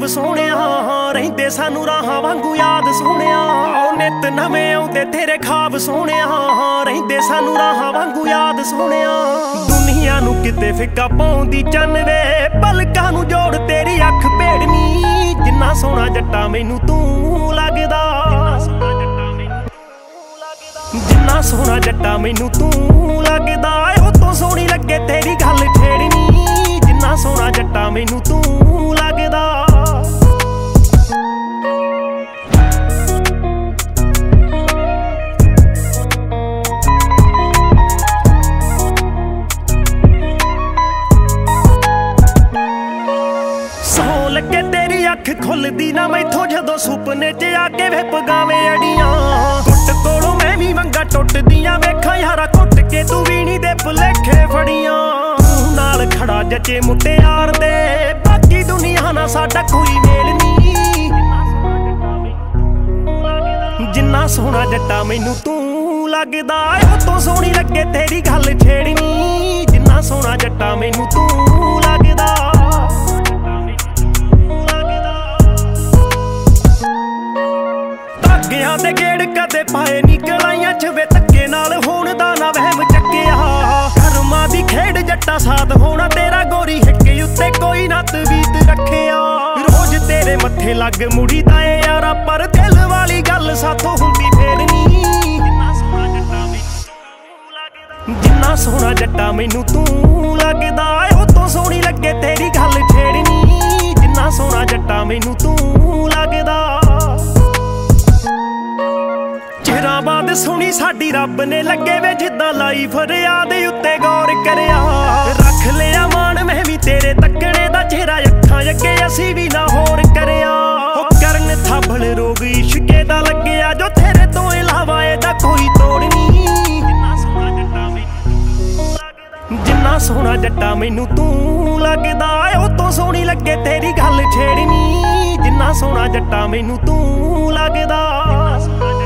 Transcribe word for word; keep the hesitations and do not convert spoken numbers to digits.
ਖਾਬ ਸੋਹਣਿਆ ਰਹਿੰਦੇ ਸਾਨੂੰ ਰਾਹਾਂ ਵਾਂਗੂ ਯਾਦ ਸੋਹਣਿਆ। ਉਹ ਨਿੱਤ ਨਵੇਂ ਆਉਂਦੇ ਤੇਰੇ ਖਾਬ ਸੋਹਣਿਆ ਰਹਿੰਦੇ ਸਾਨੂੰ ਰਾਹਾਂ ਵਾਂਗੂ ਯਾਦ ਸੋਹਣਿਆ। ਦੁਨੀਆ ਨੂੰ ਕਿਤੇ ਫਿੱਕਾ ਪਾਉਂਦੀ ਚੰਨ ਵੇ ਪਲਕਾਂ ਨੂੰ ਜੋੜ ਤੇਰੀ ਅੱਖ ਭੇੜਨੀ। ਜਿੰਨਾ ਸੋਹਣਾ ਜੱਟਾ ਮੈਨੂੰ ਤੂੰ ਲੱਗਦਾ, ਜਿੰਨਾ ਸੋਹਣਾ ਜੱਟਾ ਮੈਨੂੰ ਤੂੰ ਲੱਗਦਾ। ਉਹ ਤੋਂ ਸੋਹਣੀ ਲੱਗੇ ਤੇਰੀ ਗੱਲ ਛੇੜਨੀ। ਜਿੰਨਾ ਸੋਹਣਾ ਜੱਟਾ ਮੈਨੂੰ ਤੂੰ ਲੱਗਦਾ। ਸੌ ਲੱਗੇ ਤੇਰੀ ਅੱਖ ਖੁੱਲਦੀ ਨਾ ਮੈਥੋਂ ਜਦੋਂ ਸੁਪਨੇ 'ਚ ਆ ਕੇ ਵੇ ਪਗਾਵੇਂ ਅੜੀਆਂ। ਟੁੱਟ ਕੋਲੋਂ ਮੈਂ ਵੀ ਮੰਗਾ ਟੁੱਟਦੀਆਂ ਵੇਖਾਂ ਯਾਰਾ ਘੁੱਟ ਕੇ ਤੂੰ ਵੀ ਨੀ ਦੇ ਭੁਲੇਖੇ ਫੜੀਆਂ। ਤੂੰ ਨਾਲ ਖੜਾ ਜੱਚੇ ਮੁਟਿਆਰ ਦੇ ਬਾਕੀ ਦੁਨੀਆ ਨਾਲ ਸਾਡਾ ਕੋਈ ਮੇਲ ਨੀ। ਜਿੰਨਾ ਸੋਹਣਾ ਜੱਟਾ ਮੈਨੂੰ ਤੂੰ ਲੱਗਦਾ। ਉਹ ਤੋਂ ਸੋਹਣੀ ਲੱਗੇ ਤੇਰੀ ਗੱਲ ਛੇੜਨੀ। ਜਿੰਨਾ ਸੋਹਣਾ ਜੱਟਾ ਮੈਨੂੰ ਤੂੰ ਲੱਗਦਾ। ਧਾਗਿਆਂ ਦੇ ਗੇੜ ਕਦੇ ਪਾਏ ਨੀ ਗਲਾਈਆਂ ਚ ਵੇ ਧੱਕੇ ਨਾਲ ਹੋਣ ਦਾ ਨਾ ਵਹਿਮ ਚੱਕਿਆ। ਕਰਮਾਂ ਦੀ ਖੇਡ ਜੱਟਾ ਸਾਥ ਹੋਣਾ ਤੇਰਾ ਗੋਰੀ ਹਿੱਕੇ ਉੱਤੇ ਕੋਈ ਨਾ ਤਵੀਤ ਰੱਖਿਆ। ਰੋਜ਼ ਤੇਰੇ ਮੱਥੇ ਲੱਗ ਮੁੜੀ ਦਾ ਏ ਯਾਰਾ ਪਰ ਦਿਲ ਵਾਲੀ ਗੱਲ ਸਾਥੋਂ ਹੁੰਦੀ ਫੇਰ ਨੀ। ਜਿੰਨਾ ਸੋਹਣਾ ਜੱਟਾ ਮੈਨੂੰ ਤੂੰ ਲੱਗਦਾ। ਉਹ ਤੋਂ ਸੋਹਣੀ ਲੱਗੇ ਤੇਰੀ ਗੱਲ ਛੇੜਨੀ। ਜਿੰਨਾ ਸੋਹਣਾ ਜੱਟਾ ਮੈਨੂੰ ਤੂੰ ਲੱਗਦਾ। ਚਿਰਾਂ ਬਾਅਦ ਸੁਣੀ ਸਾਡੀ ਰੱਬ ਨੇ ਲੱਗੇ ਵੇ ਜਿੱਦਾਂ ਲਾਈ ਫਰਿਆਦ ਉੱਤੇ ਗੌਰ ਕਰਿਆ। ਰੱਖ ਲਿਆ ਮਾਣ ਮੈਂ ਵੀ ਤੇਰੇ ਤੱਕਣੇ ਦਾ ਚਿਹਰਾ ਅੱਖਾਂ ਅੱਗੇ ਅਸੀਂ ਵੀ ਨਾ ਹੋਰ ਕਰਿਆ। ਉਹ ਕਰਨ ਥਾਬਲ ਰੋਗ ਇਸ਼ਕੇ ਦਾ ਲੱਗਿਆ ਜੋ ਤੇਰੇ ਤੋਂ ਇਲਾਵਾ ਇਹਦਾ ਕੋਈ ਤੋੜ ਨੀ। ਜਿੰਨਾ ਸੋਹਣਾ ਜੱਟਾ ਮੈਨੂੰ ਤੂੰ ਲੱਗਦਾ। ਉਹ ਤੋਂ ਸੋਹਣੀ ਲੱਗੇ ਤੇਰੀ ਗੱਲ ਛੇੜਨੀ। ਜਿੰਨਾ ਸੋਹਣਾ ਜੱਟਾ ਮੈਨੂੰ ਤੂੰ ਲੱਗਦਾ।